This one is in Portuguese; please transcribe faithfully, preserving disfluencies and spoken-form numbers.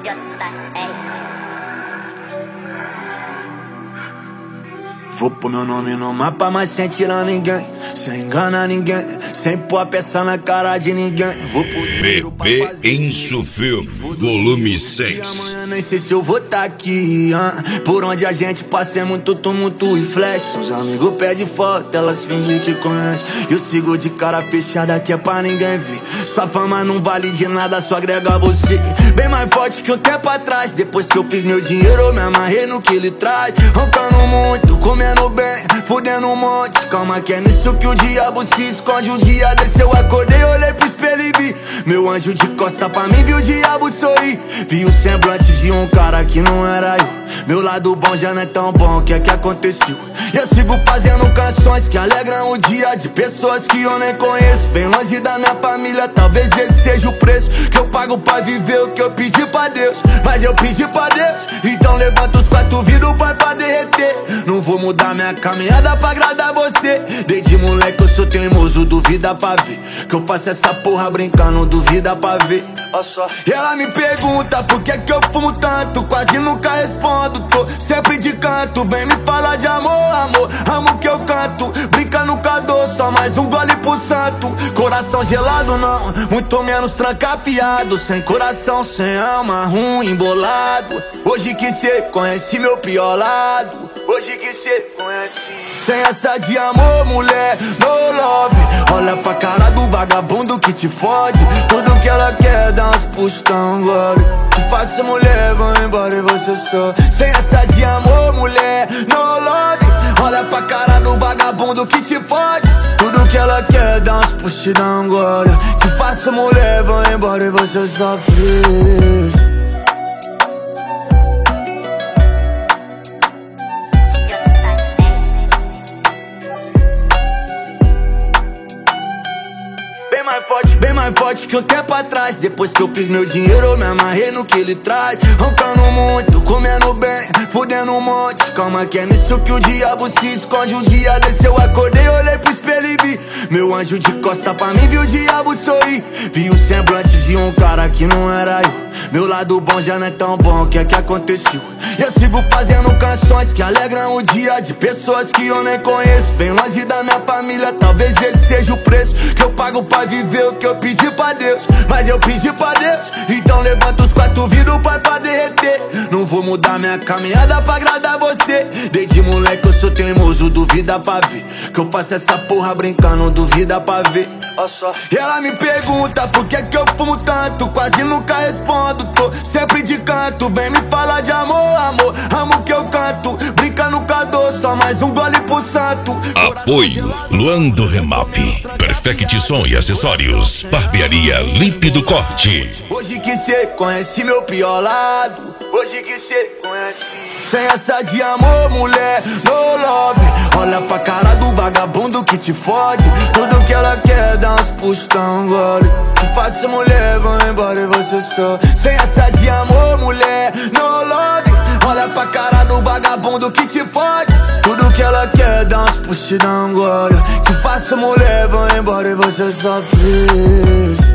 Vou pôr meu nome no mapa, mas sem tirar ninguém, sem enganar ninguém, sem pôr a peça na cara de ninguém. Vou pôr dinheiro pra Bebê fazer Enzo Filme, volume seis. Amanhã nem sei se eu vou tá aqui, hein? Por onde a gente passa é muito tumulto e flash. Os amigos pedem foto, elas fingem que conhecem. Eu sigo de cara fechada que é pra ninguém ver. Sua fama não vale de nada, só agrega você. Bem mais forte que um tempo atrás. Depois que eu fiz meu dinheiro, eu me amarrei no que ele traz. Roncando muito, comendo bem, fudendo um monte. Calma que é nisso que o diabo se esconde. Um dia desse eu acordei, olhei pro espelho e vi meu anjo de costa pra mim, vi o diabo sorrir. Vi o semblante de um cara que não era eu. Meu lado bom já não é tão bom, o que é que aconteceu? E eu sigo fazendo canções que alegram o dia de pessoas que eu nem conheço. Bem longe da minha família, talvez esse seja o preço que eu pago pra viver o que eu pedi pra Deus. Mas eu pedi pra Deus, então levanta os quatro vidros pra, pra derreter. Não vou mudar minha caminhada pra agradar você. Desde moleque eu sou teimoso, duvida pra ver que eu faço essa porra brincando, duvida pra ver. E ela me pergunta por que que eu fumo tanto, quase nunca respondo, tô sempre de canto. Vem me falar de amor, amor, amo que eu canto. Brinca no cador, só mais um gole pro santo. Coração gelado não, muito menos trancafiado. Sem coração, sem alma, ruim, embolado. Hoje que cê conhece meu pior lado, hoje que cê conhece. Sem essa de amor, mulher, no love. Olha pra cara do vagabundo que te fode. Tudo que ela quer, dá uns puxos tão gole. Te faço mulher, vou embora e você só. Sem essa de amor, mulher, no love. Olha pra cara do vagabundo que te fode. Tudo que ela quer, dá uns puxos tão gole. Te faço mulher, vou embora e você sofre. Bem mais forte que um tempo atrás. Depois que eu fiz meu dinheiro, eu me amarrei no que ele traz. Roncando muito, comendo bem, fudendo um monte. Calma que é nisso que o diabo se esconde. Um dia desse eu acordei, olhei pro espelho e vi meu anjo de costa pra mim, vi o diabo sorrir. Vi o semblante de um cara que não era eu. Meu lado bom já não é tão bom, o que é que aconteceu? Eu sigo fazendo canções que alegram o dia de pessoas que eu nem conheço. Bem longe da minha família, talvez esse seja o preço que eu pago pra viver o que eu pedi pra Deus. Mas eu pedi pra Deus, então levanta os quatro vidros pra, pra derreter. Não vou mudar minha caminhada pra agradar você. Desde moleque eu sou teimoso, duvida pra ver que eu faço essa porra brincando, duvida pra ver. E ela me pergunta por que que eu fumo tanto, quase nunca respondo, tô sempre de canto. Vem me falar de amor, amor, amo que eu canto. Brinca no cador, só mais um gole pro santo. Apoio Luan do Remap, Perfect Som e Acessórios, Barbearia Límpido Corte. Hoje que cê conhece meu pior lado, hoje que cê conhece. Sem essa de amor, mulher, no love. Olha pra cara do vagabundo que te fode. Tudo que ela quer, dá uns puxos tão gole. Te faço mulher, vou embora e você só. Sem essa de amor, mulher, no love. Olha pra cara do vagabundo que te fode. Tudo que ela quer, dá uns puxos tão gole. Te faço mulher, vou embora e você sofre.